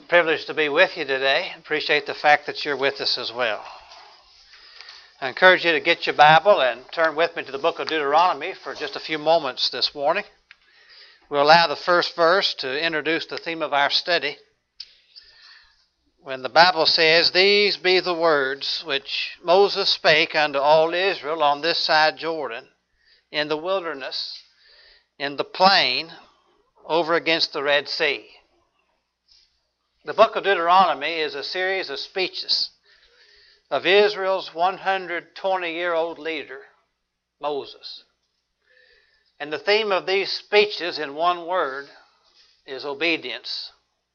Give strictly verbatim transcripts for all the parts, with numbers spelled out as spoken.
Privileged to be with you today. Appreciate the fact that you're with us as well. I encourage you to get your Bible and turn with me to the book of Deuteronomy for just a few moments this morning. We'll allow the first verse to introduce the theme of our study. When the Bible says, "These be the words which Moses spake unto all Israel on this side Jordan, in the wilderness, in the plain, over against the Red Sea." The book of Deuteronomy is a series of speeches of Israel's one hundred twenty-year-old leader, Moses. And the theme of these speeches in one word is obedience.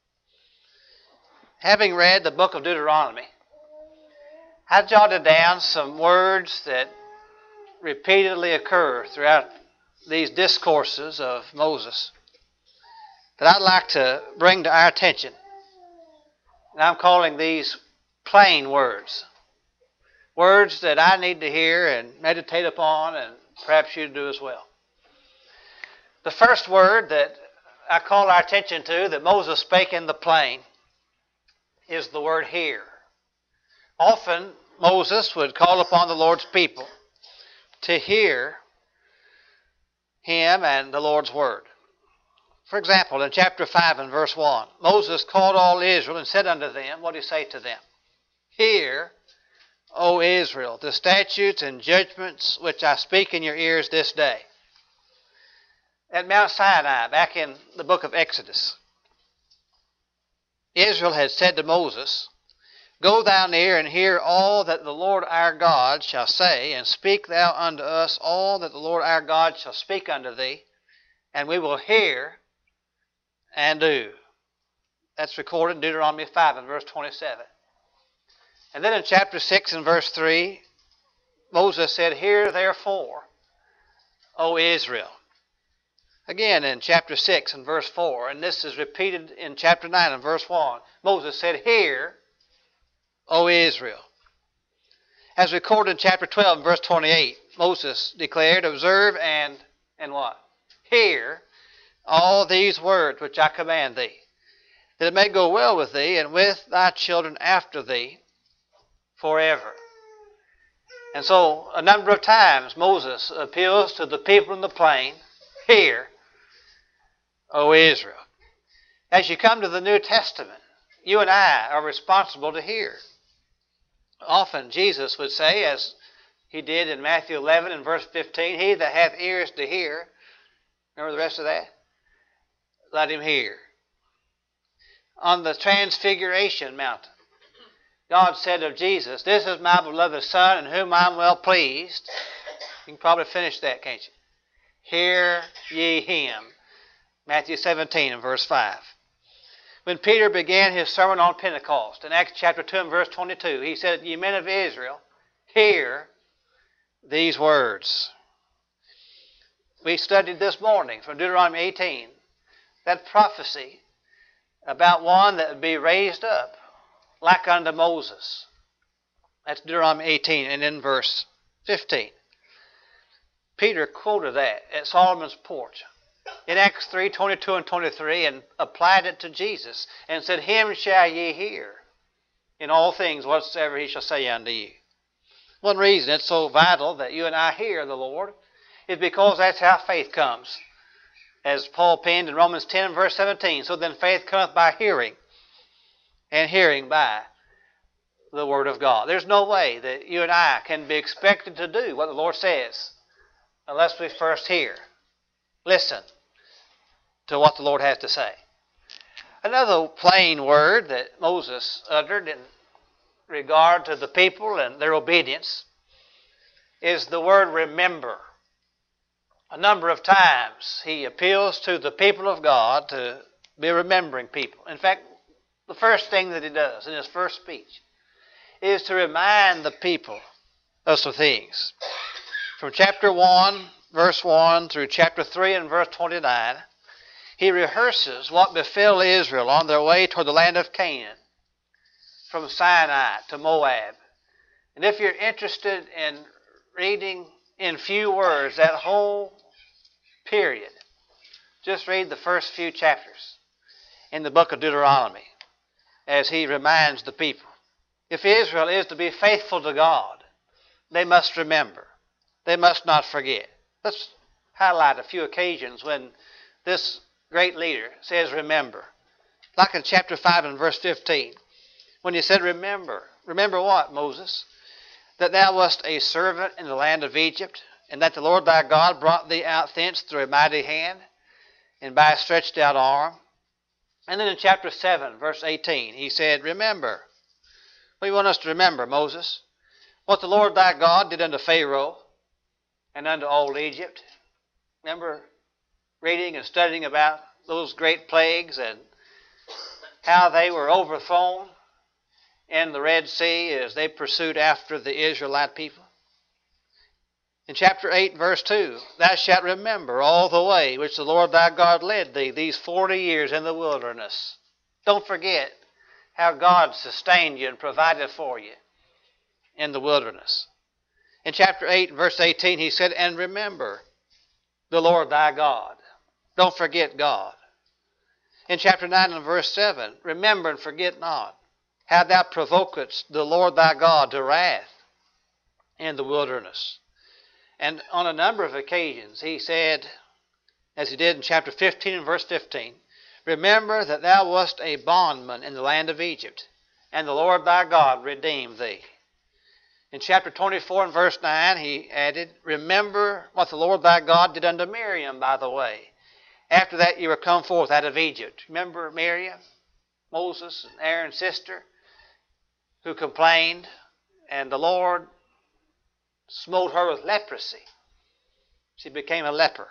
Having read the book of Deuteronomy, I jotted down some words that repeatedly occur throughout these discourses of Moses that I'd like to bring to our attention. And I'm calling these plain words. Words that I need to hear and meditate upon, and perhaps you do as well. The first word that I call our attention to that Moses spake in the plain is the word hear. Often Moses would call upon the Lord's people to hear him and the Lord's word. For example, in chapter five and verse one, Moses called all Israel and said unto them, what did he say to them? "Hear, O Israel, the statutes and judgments which I speak in your ears this day." At Mount Sinai, back in the book of Exodus, Israel had said to Moses, "Go thou near and hear all that the Lord our God shall say, and speak thou unto us all that the Lord our God shall speak unto thee, and we will hear and do." That's recorded in Deuteronomy five and verse twenty-seven. And then in chapter six and verse three, Moses said, "Hear therefore, O Israel." Again in chapter six and verse four, and this is repeated in chapter nine and verse one, Moses said, "Hear, O Israel." As recorded in chapter twelve and verse twenty-eight, Moses declared, "Observe and, and what? Hear all these words which I command thee, that it may go well with thee and with thy children after thee forever." And so a number of times Moses appeals to the people in the plain, "Hear, O Israel." As you come to the New Testament, you and I are responsible to hear. Often Jesus would say, as he did in Matthew eleven and verse fifteen, "He that hath ears to hear," remember the rest of that? "Let him hear." On the Transfiguration Mountain, God said of Jesus, "This is my beloved Son, in whom I am well pleased." You can probably finish that, can't you? "Hear ye him." Matthew seventeen and verse five. When Peter began his sermon on Pentecost, in Acts chapter two and verse twenty-two, he said, "Ye men of Israel, hear these words." We studied this morning from Deuteronomy eighteen, that prophecy about one that would be raised up like unto Moses. That's Deuteronomy eighteen and in verse fifteen. Peter quoted that at Solomon's porch in Acts three, twenty-two and twenty-three, and applied it to Jesus and said, "Him shall ye hear in all things whatsoever he shall say unto you." One reason it's so vital that you and I hear the Lord is because that's how faith comes. As Paul penned in Romans ten verse seventeen, "So then faith cometh by hearing, and hearing by the word of God." There's no way that you and I can be expected to do what the Lord says unless we first hear, listen to what the Lord has to say. Another plain word that Moses uttered in regard to the people and their obedience is the word remember. A number of times he appeals to the people of God to be remembering people. In fact, the first thing that he does in his first speech is to remind the people of some things. From chapter one, verse one, through chapter three and verse twenty-nine, he rehearses what befell Israel on their way toward the land of Canaan, from Sinai to Moab. And if you're interested in reading in few words that whole period, just read the first few chapters in the book of Deuteronomy. as he reminds the people. If Israel is to be faithful to God, they must remember. They must not forget. Let's highlight a few occasions when this great leader says remember. Like in chapter five and verse fifteen, when he said remember. Remember what, Moses? That thou wast a servant in the land of Egypt, and that the Lord thy God brought thee out thence through a mighty hand, and by a stretched out arm. And then in chapter seven, verse eighteen, he said, remember. What do you want us to remember, Moses? What the Lord thy God did unto Pharaoh and unto all Egypt. Remember reading and studying about those great plagues and how they were overthrown in the Red Sea as they pursued after the Israelite people. In chapter eight, verse two, thou shalt remember all the way which the Lord thy God led thee these forty years in the wilderness. Don't forget how God sustained you and provided for you in the wilderness. In chapter eight, verse eighteen, he said, and remember the Lord thy God. Don't forget God. In chapter nine and verse seven, remember and forget not how thou provokest the Lord thy God to wrath in the wilderness. And on a number of occasions he said, as he did in chapter fifteen and verse fifteen, remember that thou wast a bondman in the land of Egypt, and the Lord thy God redeemed thee. In chapter twenty-four and verse nine he added, remember what the Lord thy God did unto Miriam by the way, after that you were come forth out of Egypt. Remember Miriam, Moses and Aaron's sister, who complained, and the Lord smote her with leprosy. She became a leper.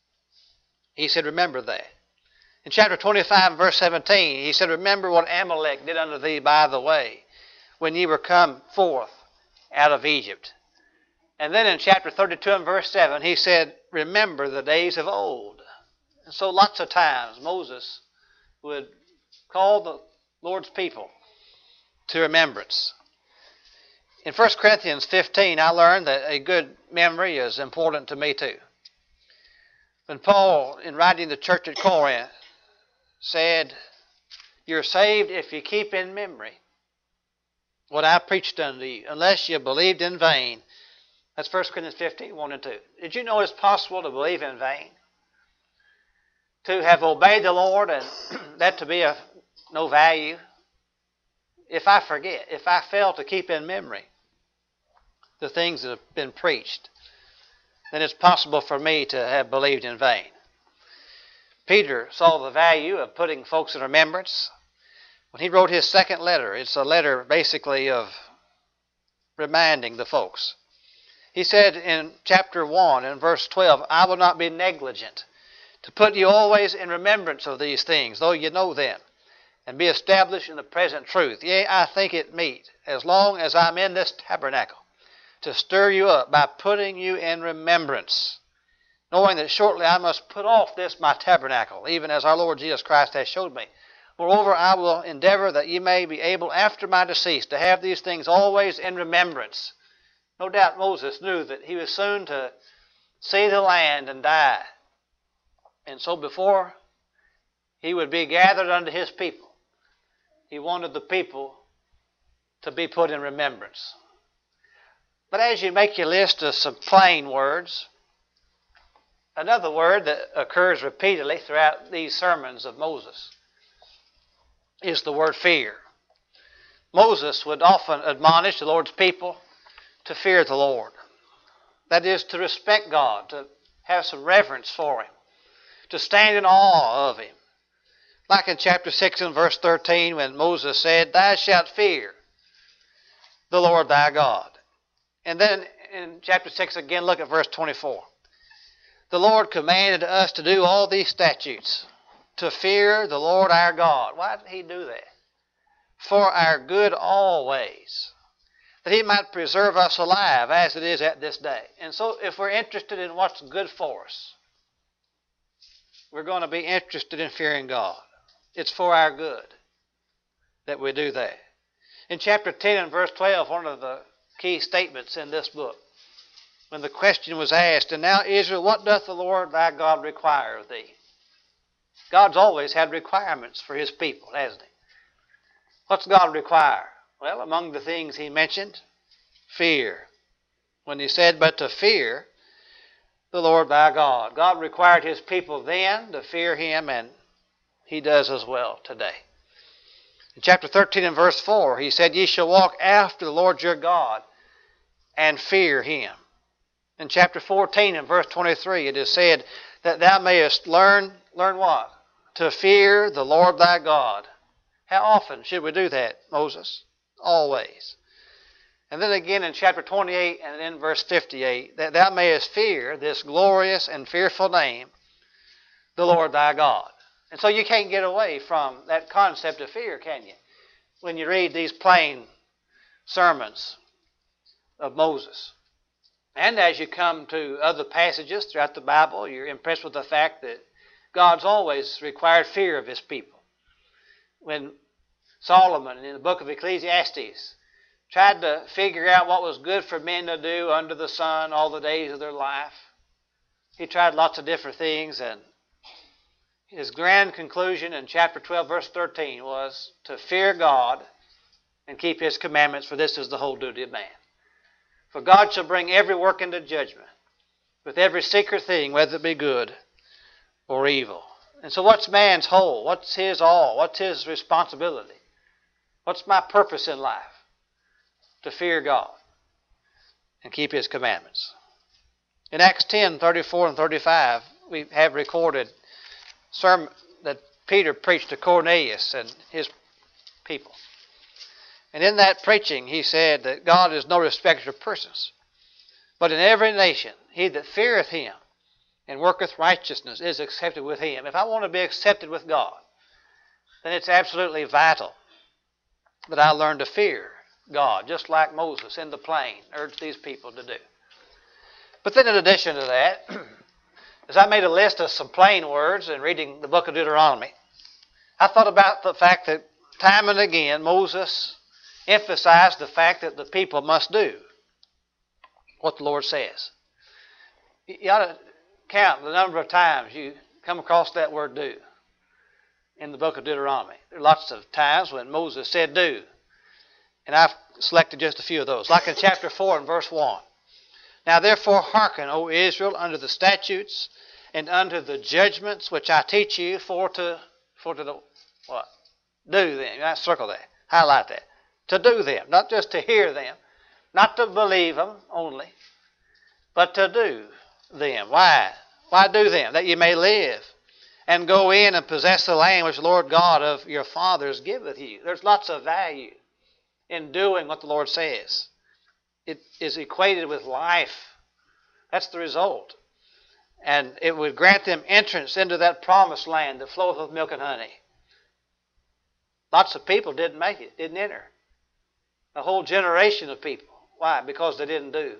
He said, remember that. In chapter twenty-five, verse seventeen, he said, remember what Amalek did unto thee by the way, when ye were come forth out of Egypt. And then in chapter thirty-two and verse seven, he said, remember the days of old. And so lots of times Moses would call the Lord's people to remembrance. In First Corinthians fifteen, I learned that a good memory is important to me too. When Paul, in writing the church at Corinth, said, you're saved if you keep in memory what I preached unto you, unless you believed in vain. That's First Corinthians fifteen, one and two. Did you know it's possible to believe in vain? To have obeyed the Lord and that to be of no value? If I forget, if I fail to keep in memory the things that have been preached, then it's possible for me to have believed in vain. Peter saw the value of putting folks in remembrance. When he wrote his second letter, it's a letter basically of reminding the folks. He said in chapter one and verse twelve, I will not be negligent to put you always in remembrance of these things, though you know them, and be established in the present truth. Yea, I think it meet, as long as I'm in this tabernacle, to stir you up by putting you in remembrance, knowing that shortly I must put off this my tabernacle, even as our Lord Jesus Christ has showed me. Moreover, I will endeavor that ye may be able after my decease to have these things always in remembrance. No doubt Moses knew that he was soon to see the land and die. And so before he would be gathered unto his people, he wanted the people to be put in remembrance. But as you make your list of some plain words, another word that occurs repeatedly throughout these sermons of Moses is the word fear. Moses would often admonish the Lord's people to fear the Lord. That is, to respect God, to have some reverence for Him, to stand in awe of Him. Like in chapter six and verse thirteen when Moses said, thou shalt fear the Lord thy God. And then in chapter six again, look at verse twenty-four. The Lord commanded us to do all these statutes, to fear the Lord our God. Why did He do that? For our good always, that He might preserve us alive as it is at this day. And so if we're interested in what's good for us, we're going to be interested in fearing God. It's for our good that we do that. In chapter ten and verse twelve, one of the key statements in this book, when the question was asked, and now Israel, what doth the Lord thy God require of thee? God's always had requirements for His people, hasn't He? What's God require? Well, among the things he mentioned, fear. When he said, but to fear the Lord thy God. God required his people then to fear him, and he does as well today. In chapter thirteen and verse four, he said, ye shall walk after the Lord your God and fear him. In chapter fourteen and verse twenty-three, it is said that thou mayest learn, learn what? To fear the Lord thy God. How often should we do that, Moses? Always. And then again in chapter twenty-eight and in verse fifty-eight, that thou mayest fear this glorious and fearful name, the Lord thy God. And so you can't get away from that concept of fear, can you? When you read these plain sermons of Moses. And as you come to other passages throughout the Bible, you're impressed with the fact that God's always required fear of his people. When Solomon in the book of Ecclesiastes tried to figure out what was good for men to do under the sun all the days of their life, he tried lots of different things, and his grand conclusion in chapter twelve, verse thirteen was to fear God and keep his commandments, for this is the whole duty of man. For God shall bring every work into judgment, with every secret thing, whether it be good or evil. And so what's man's whole? What's his all? What's his responsibility? What's my purpose in life? To fear God and keep his commandments. In Acts ten, thirty-four and thirty-five, we have recorded sermon that Peter preached to Cornelius and his people. And in that preaching, he said that God is no respecter of persons, but in every nation he that feareth him and worketh righteousness is accepted with him. If I want to be accepted with God, then it's absolutely vital that I learn to fear God, just like Moses in the plain urged these people to do. But then in addition to that, as I made a list of some plain words in reading the book of Deuteronomy, I thought about the fact that time and again Moses emphasized the fact that the people must do what the Lord says. You ought to count the number of times you come across that word do in the book of Deuteronomy. There are lots of times when Moses said do, and I've selected just a few of those. Like in chapter four and verse one. Now therefore hearken, O Israel, unto the statutes and unto the judgments which I teach you for to, for to the, what? Do them. You might circle that. Highlight that. To do them. Not just to hear them. Not to believe them only. But to do them. Why? Why do them? That you may live and go in and possess the land which the Lord God of your fathers giveth you. There's lots of value in doing what the Lord says. It is equated with life. That's the result. And it would grant them entrance into that promised land that floweth with milk and honey. Lots of people didn't make it, didn't enter. A whole generation of people. Why? Because they didn't do.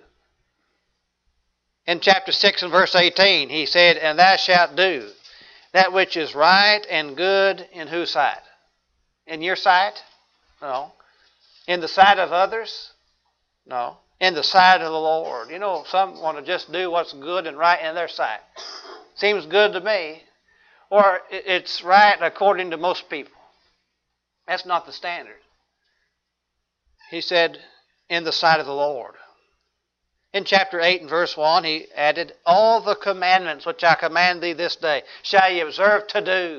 In chapter six and verse eighteen, he said, and thou shalt do that which is right and good in whose sight? In your sight? No. In the sight of others? No. In the sight of the Lord. You know, some want to just do what's good and right in their sight. Seems good to me. Or it's right according to most people. That's not the standard. He said, in the sight of the Lord. In chapter eight and verse one, he added, all the commandments which I command thee this day shall ye observe to do.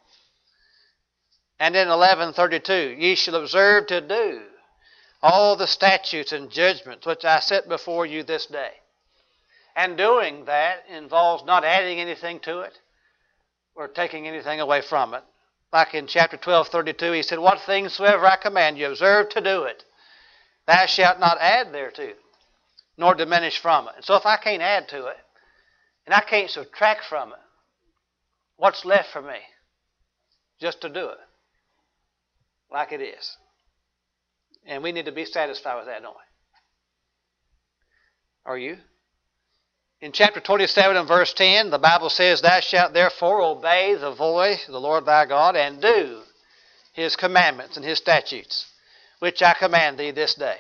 And in eleven thirty-two, ye shall observe to do all the statutes and judgments which I set before you this day. And doing that involves not adding anything to it or taking anything away from it. Like in chapter twelve thirty-two, he said, what things soever I command you, observe to do it. Thou shalt not add thereto, nor diminish from it. And so if I can't add to it, and I can't subtract from it, what's left for me? Just to do it like it is. And we need to be satisfied with that, don't we? Are you? In chapter twenty-seven and verse ten, the Bible says, thou shalt therefore obey the voice of the Lord thy God, and do his commandments and his statutes, which I command thee this day.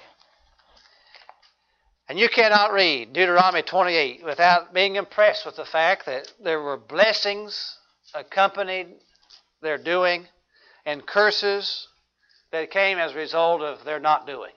And you cannot read Deuteronomy twenty-eight without being impressed with the fact that there were blessings accompanied their doing and curses that came as a result of their not doing.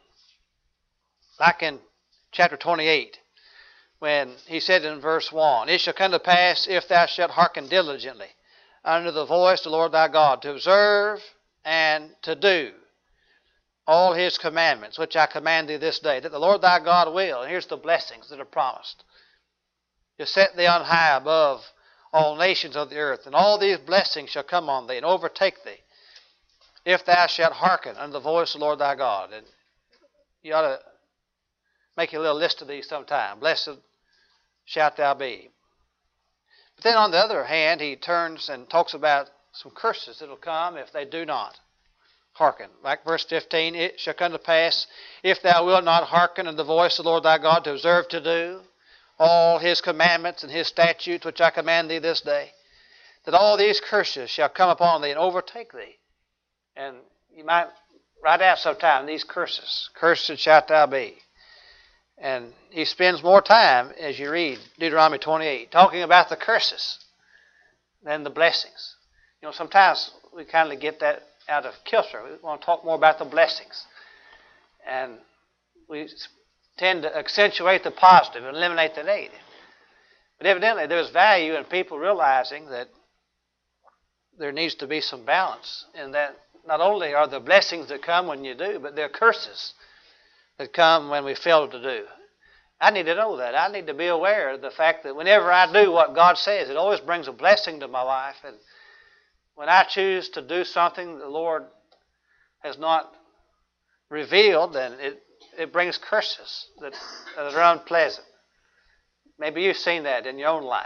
Like in chapter twenty-eight, when he said in verse one, "It shall come to pass, if thou shalt hearken diligently unto the voice of the Lord thy God, to observe and to do all his commandments, which I command thee this day, that the Lord thy God will," and here's the blessings that are promised, "to set thee on high above all nations of the earth, and all these blessings shall come on thee and overtake thee, if thou shalt hearken unto the voice of the Lord thy God." And you ought to make a little list of these sometime. Blessed shalt thou be. But then on the other hand, he turns and talks about some curses that will come if they do not hearken. Like verse fifteen, "It shall come to pass, if thou wilt not hearken unto the voice of the Lord thy God, to observe to do all his commandments and his statutes, which I command thee this day, that all these curses shall come upon thee and overtake thee." And you might write out sometime these curses. "Cursed shalt thou be." And he spends more time, as you read Deuteronomy twenty-eight, talking about the curses than the blessings. You know, sometimes we kind of get that out of kilter. We want to talk more about the blessings. And we tend to accentuate the positive and eliminate the negative. But evidently there's value in people realizing that there needs to be some balance in that not only are the blessings that come when you do, but there are curses that come when we fail to do. I need to know that. I need to be aware of the fact that whenever I do what God says, it always brings a blessing to my life. And when I choose to do something the Lord has not revealed, then it, it brings curses that, that are unpleasant. Maybe you've seen that in your own life.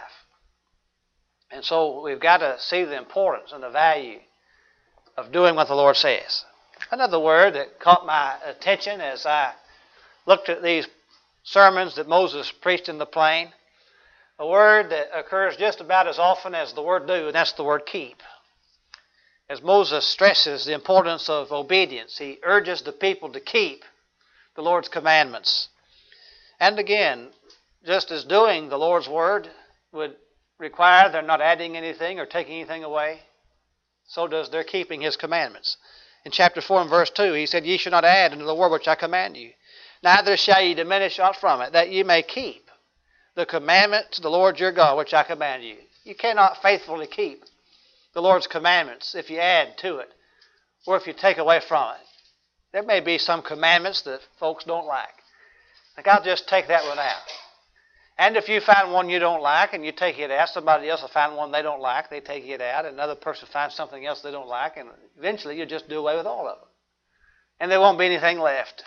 And so we've got to see the importance and the value of doing what the Lord says. Another word that caught my attention as I looked at these sermons that Moses preached in the plain, a word that occurs just about as often as the word do, and that's the word keep. As Moses stresses the importance of obedience, he urges the people to keep the Lord's commandments. And again, just as doing the Lord's word would require they're not adding anything or taking anything away, so does their keeping his commandments. In chapter four and verse two, he said, "Ye shall not add unto the word which I command you, neither shall ye diminish aught from it, that ye may keep the commandments of the Lord your God, which I command you." You cannot faithfully keep the Lord's commandments if you add to it or if you take away from it. There may be some commandments that folks don't like. Like, I'll just take that one out. And if you find one you don't like and you take it out, somebody else will find one they don't like, they take it out, and another person finds something else they don't like, and eventually you'll just do away with all of them. And there won't be anything left.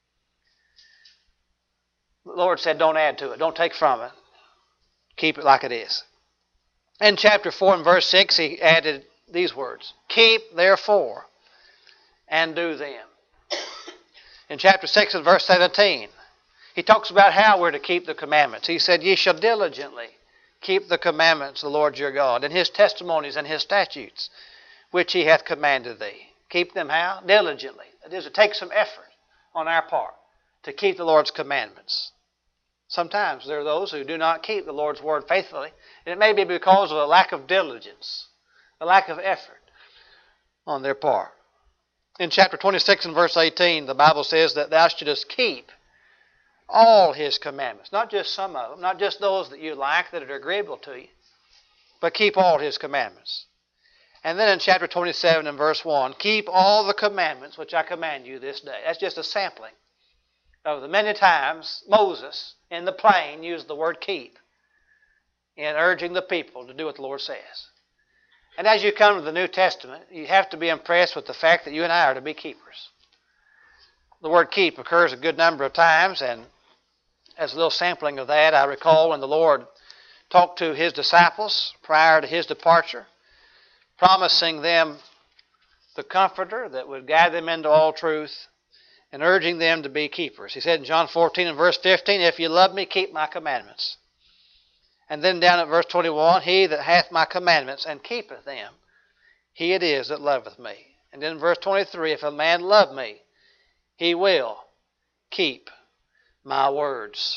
The Lord said, don't add to it. Don't take from it. Keep it like it is. In chapter four and verse six, he added these words, "Keep therefore and do them." In chapter six and verse seventeen, he talks about how we're to keep the commandments. He said, "Ye shall diligently keep the commandments of the Lord your God, and his testimonies and his statutes, which he hath commanded thee." Keep them how? Diligently. It is to take some effort on our part to keep the Lord's commandments. Sometimes there are those who do not keep the Lord's word faithfully, and it may be because of a lack of diligence, a lack of effort on their part. In chapter twenty-six and verse eighteen, the Bible says that thou shouldest keep all his commandments, not just some of them, not just those that you like, that are agreeable to you, but keep all his commandments. And then in chapter twenty-seven and verse one, "Keep all the commandments which I command you this day." That's just a sampling of the many times Moses in the plain used the word keep in urging the people to do what the Lord says. And as you come to the New Testament, you have to be impressed with the fact that you and I are to be keepers. The word keep occurs a good number of times, and as a little sampling of that, I recall when the Lord talked to his disciples prior to his departure, promising them the Comforter that would guide them into all truth and urging them to be keepers. He said in John fourteen and verse fifteen, "If you love me, keep my commandments." And then down at verse twenty-one, "He that hath my commandments and keepeth them, he it is that loveth me." And then in verse twenty-three, "If a man love me, he will keep my words."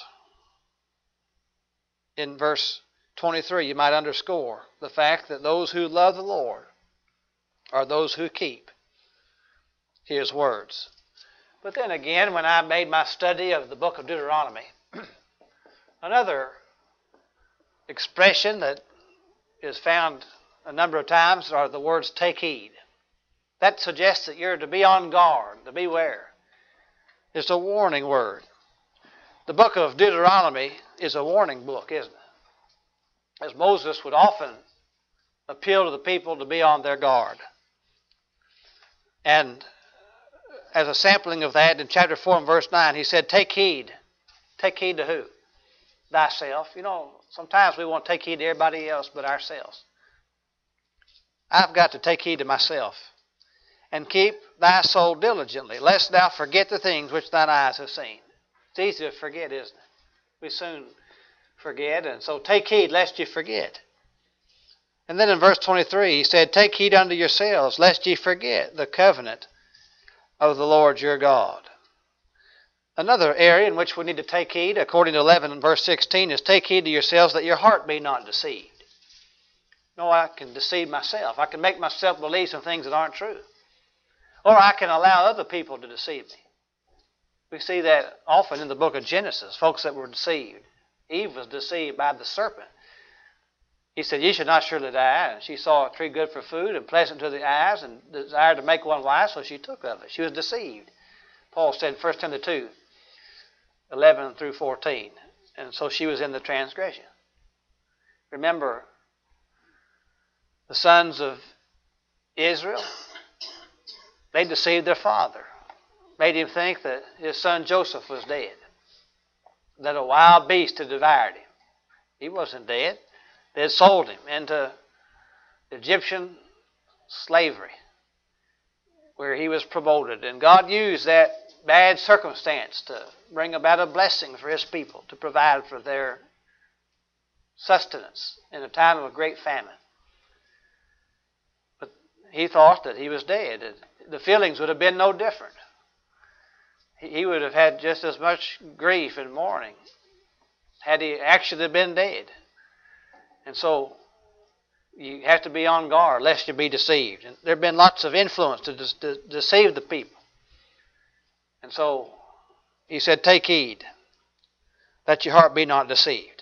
In verse twenty-three, you might underscore the fact that those who love the Lord are those who keep his words. But then again, when I made my study of the book of Deuteronomy, another expression that is found a number of times are the words take heed. That suggests that you're to be on guard, to beware. It's a warning word. The book of Deuteronomy is a warning book, isn't it? As Moses would often appeal to the people to be on their guard. And as a sampling of that, in chapter four and verse nine, he said, take heed. Take heed to who? Thyself. You know, sometimes we want to take heed to everybody else but ourselves. I've got to take heed to myself. And keep thy soul diligently, lest thou forget the things which thine eyes have seen. It's easy to forget, isn't it? We soon forget, and so take heed lest you forget. And then in verse twenty-three, he said, take heed unto yourselves, lest ye forget the covenant of the Lord your God. Another area in which we need to take heed, according to eleven and verse sixteen, is take heed to yourselves that your heart be not deceived. No, I can deceive myself. I can make myself believe some things that aren't true. Or I can allow other people to deceive me. We see that often in the book of Genesis, folks that were deceived. Eve was deceived by the serpent. He said, ye should not surely die. And she saw a tree good for food and pleasant to the eyes and desired to make one wise, so she took of it. She was deceived. Paul said in First Timothy two, eleven through fourteen. And so she was in the transgression. Remember, the sons of Israel, they deceived their father. Made him think that his son Joseph was dead. That a wild beast had devoured him. He wasn't dead. They had sold him into Egyptian slavery, where he was promoted. And God used that bad circumstance to bring about a blessing for his people, to provide for their sustenance in a time of great famine. But he thought that he was dead. The feelings would have been no different. He would have had just as much grief and mourning had he actually been dead. And so you have to be on guard lest you be deceived. And there have been lots of influence to, de- to deceive the people. And so he said, take heed that your heart be not deceived.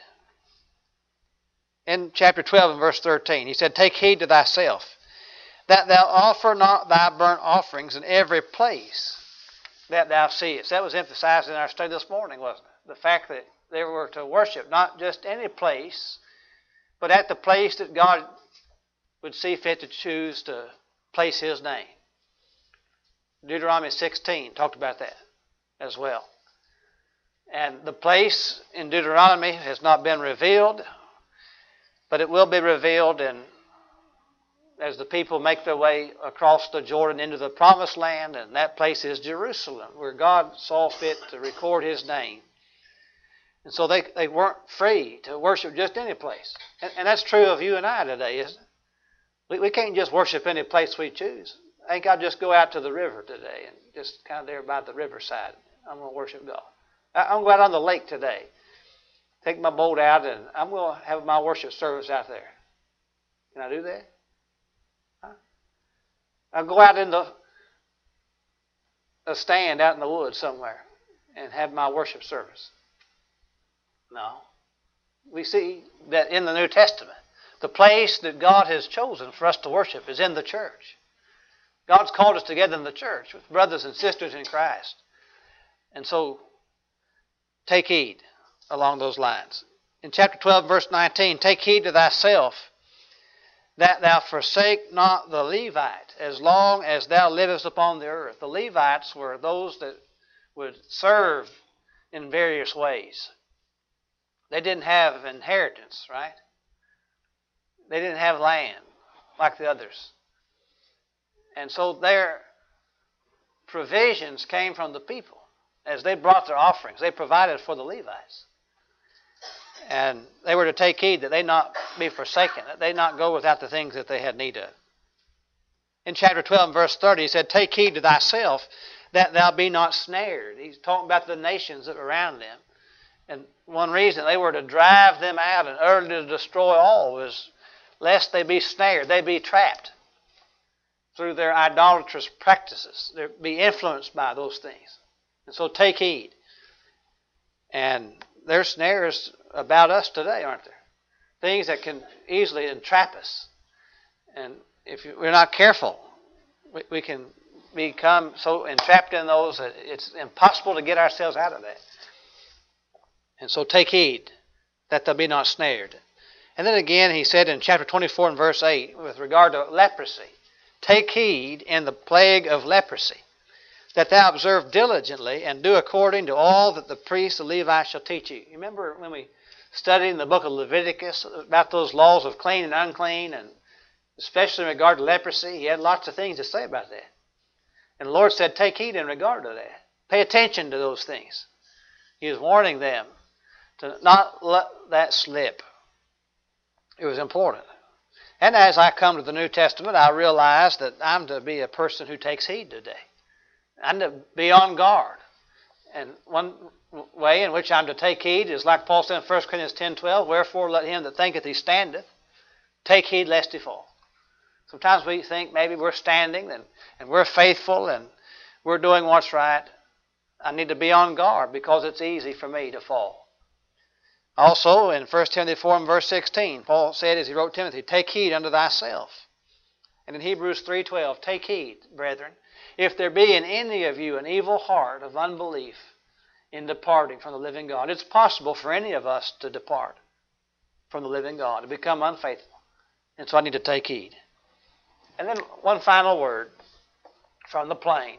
In chapter twelve and verse thirteen, he said, take heed to thyself, that thou offer not thy burnt offerings in every place that thou seest. That was emphasized in our study this morning, wasn't it? The fact that they were to worship not just any place, but at the place that God would see fit to choose to place his name. Deuteronomy sixteen talked about that as well. And the place in Deuteronomy has not been revealed, but it will be revealed in, as the people make their way across the Jordan into the promised land, and that place is Jerusalem, where God saw fit to record his name. And so they, they weren't free to worship just any place. And, and that's true of you and I today, isn't it? We, we can't just worship any place we choose. I think I'll just go out to the river today and just kind of there by the riverside. I'm going to worship God. I, I'm going to go out on the lake today. Take my boat out and I'm going to have my worship service out there. Can I do that? Huh? I'll go out in the a stand out in the woods somewhere and have my worship service. No. We see that in the New Testament, the place that God has chosen for us to worship is in the church. God's called us together in the church with brothers and sisters in Christ. And so, take heed along those lines. In chapter twelve, verse nineteen, take heed to thyself that thou forsake not the Levite as long as thou livest upon the earth. The Levites were those that would serve in various ways. They didn't have inheritance, right? They didn't have land like the others. And so their provisions came from the people. As they brought their offerings, they provided for the Levites. And they were to take heed that they not be forsaken, that they not go without the things that they had need of. In chapter twelve, verse thirty, he said, take heed to thyself that thou be not snared. He's talking about the nations that were around them. And one reason they were to drive them out and utterly to destroy all was lest they be snared, they be trapped. through their idolatrous practices. They'll be influenced by those things. And so take heed. And there's snares about us today, aren't there? Things that can easily entrap us. And if we're not careful, we, we can become so entrapped in those that it's impossible to get ourselves out of that. And so take heed that thou be not snared. And then again he said in chapter twenty-four and verse eight, with regard to leprosy, take heed in the plague of leprosy, that thou observe diligently and do according to all that the priests, the Levites, shall teach you. You remember when we studied in the book of Leviticus about those laws of clean and unclean, and especially in regard to leprosy? He had lots of things to say about that. And the Lord said, take heed in regard to that. Pay attention to those things. He was warning them to not let that slip. It was important. And as I come to the New Testament, I realize that I'm to be a person who takes heed today. I'm to be on guard. And one way in which I'm to take heed is like Paul said in First Corinthians ten twelve, wherefore let him that thinketh he standeth take heed lest he fall. Sometimes we think maybe we're standing and, and we're faithful and we're doing what's right. I need to be on guard because it's easy for me to fall. Also, in First Timothy four and verse sixteen, Paul said as he wrote Timothy, take heed unto thyself. And in Hebrews three twelve, take heed, brethren, if there be in any of you an evil heart of unbelief in departing from the living God. It's possible for any of us to depart from the living God, to become unfaithful. And so I need to take heed. And then one final word from the plain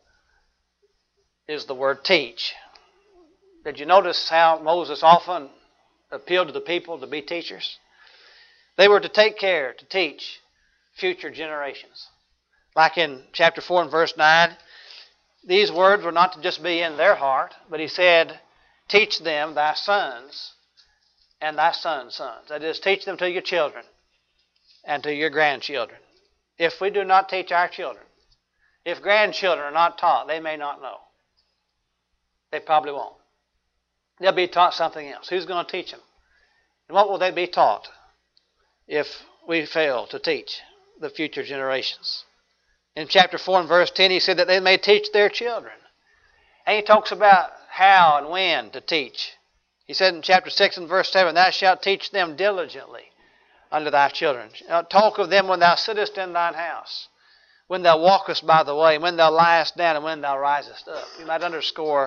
is the word teach. Did you notice how Moses often appealed to the people to be teachers? They were to take care to teach future generations. Like in chapter four and verse nine, these words were not to just be in their heart, but he said, teach them thy sons and thy sons' sons. That is, teach them to your children and to your grandchildren. If we do not teach our children, if grandchildren are not taught, they may not know. They probably won't. They'll be taught something else. Who's going to teach them? And what will they be taught if we fail to teach the future generations? In chapter four and verse ten, he said that they may teach their children. And he talks about how and when to teach. He said in chapter six and verse seven, thou shalt teach them diligently unto thy children. Talk of them when thou sittest in thine house, when thou walkest by the way, when thou liest down, and when thou risest up. You might underscore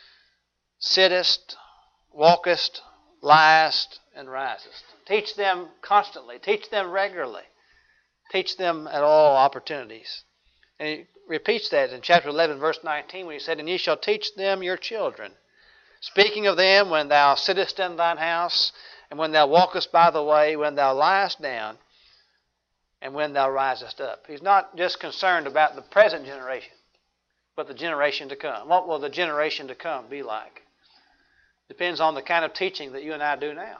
sittest, walkest, liest, and risest. Teach them constantly. Teach them regularly. Teach them at all opportunities. And he repeats that in chapter eleven, verse nineteen, when he said, and ye shall teach them your children, speaking of them when thou sittest in thine house, and when thou walkest by the way, when thou liest down, and when thou risest up. He's not just concerned about the present generation, but the generation to come. What will the generation to come be like? Depends on the kind of teaching that you and I do now.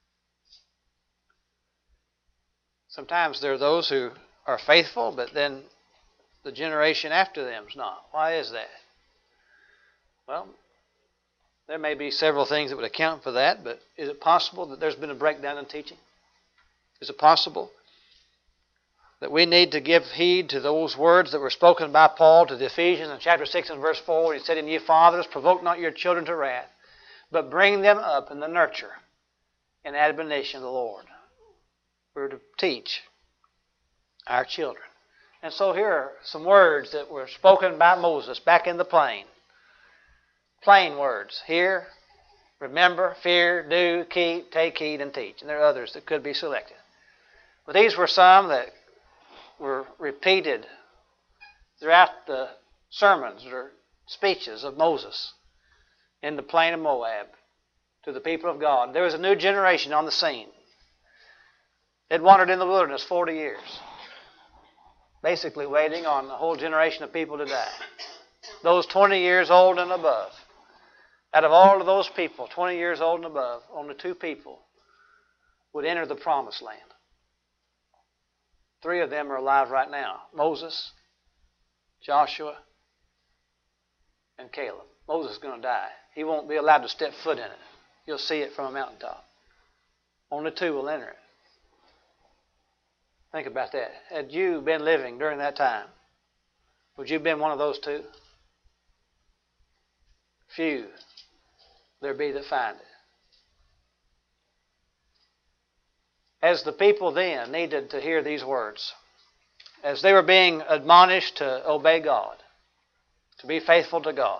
Sometimes there are those who are faithful, but then the generation after them is not. Why is that? Well, there may be several things that would account for that, but is it possible that there's been a breakdown in teaching? Is it possible that we need to give heed to those words that were spoken by Paul to the Ephesians in chapter six and verse four, when he said, and ye fathers, provoke not your children to wrath, but bring them up in the nurture and admonition of the Lord. We're to teach our children. And so here are some words that were spoken by Moses back in the plain. Plain words. Hear, remember, fear, do, keep, take heed, and teach. And there are others that could be selected. But these were some that were repeated throughout the sermons or speeches of Moses in the plain of Moab to the people of God. There was a new generation on the scene. They'd wandered in the wilderness forty years, basically waiting on a whole generation of people to die. Those twenty years old and above. Out of all of those people, twenty years old and above, only two people would enter the promised land. Three of them are alive right now. Moses, Joshua, and Caleb. Moses is going to die. He won't be allowed to step foot in it. You'll see it from a mountaintop. Only two will enter it. Think about that. Had you been living during that time, would you have been one of those two? Few there be that find it. As the people then needed to hear these words, as they were being admonished to obey God, to be faithful to God,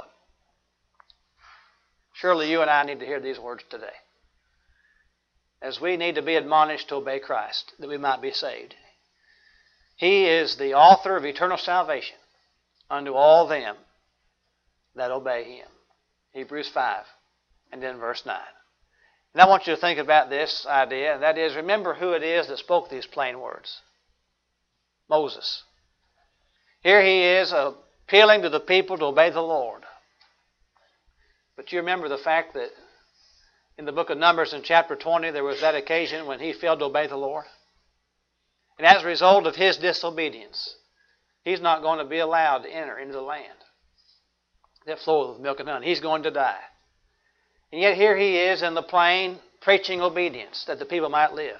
surely you and I need to hear these words today. As we need to be admonished to obey Christ, that we might be saved. He is the author of eternal salvation unto all them that obey Him. Hebrews five, and then verse nine. And I want you to think about this idea, and that is, remember who it is that spoke these plain words. Moses. Here he is appealing to the people to obey the Lord. But you remember the fact that in the book of Numbers in chapter twenty, there was that occasion when he failed to obey the Lord. And as a result of his disobedience, he's not going to be allowed to enter into the land that flows with milk and honey. He's going to die. And yet here he is in the plain preaching obedience that the people might live.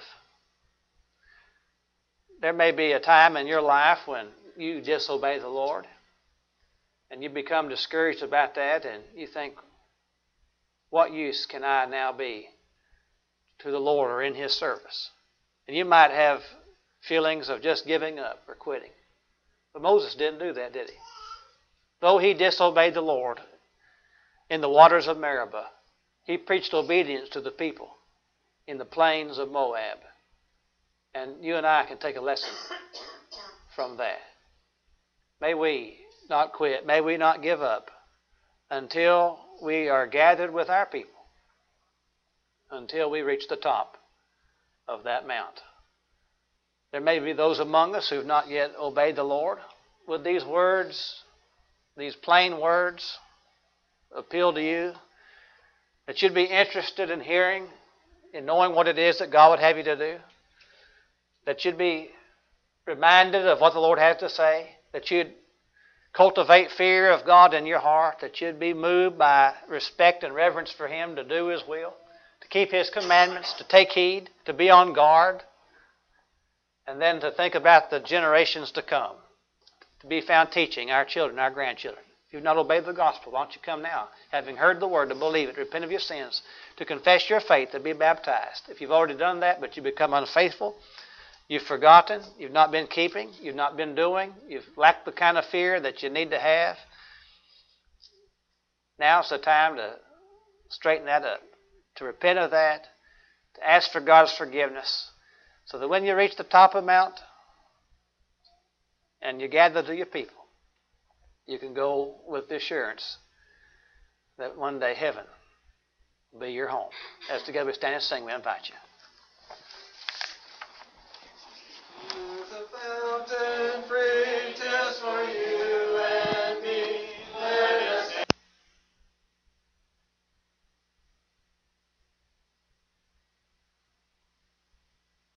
There may be a time in your life when you disobey the Lord and you become discouraged about that and you think, what use can I now be to the Lord or in His service? And you might have feelings of just giving up or quitting. But Moses didn't do that, did he? Though he disobeyed the Lord in the waters of Meribah, he preached obedience to the people in the plains of Moab. And you and I can take a lesson from that. May we not quit. May we not give up until we are gathered with our people, until we reach the top of that mount. There may be those among us who have not yet obeyed the Lord. Would these words, these plain words, appeal to you? That you'd be interested in hearing, in knowing what it is that God would have you to do? That you'd be reminded of what the Lord has to say? That you'd cultivate fear of God in your heart? That you'd be moved by respect and reverence for Him to do His will? To keep His commandments? To take heed? To be on guard? And then to think about the generations to come. To be found teaching our children, our grandchildren. If you've not obeyed the gospel, why don't you come now, having heard the word, to believe it, repent of your sins, to confess your faith, to be baptized. If you've already done that, but you become unfaithful, you've forgotten, you've not been keeping, you've not been doing, you've lacked the kind of fear that you need to have, now's the time to straighten that up, to repent of that, to ask for God's forgiveness, so that when you reach the top of the mount and you gather to your people, you can go with the assurance that one day heaven will be your home. As together we stand and sing, we invite you.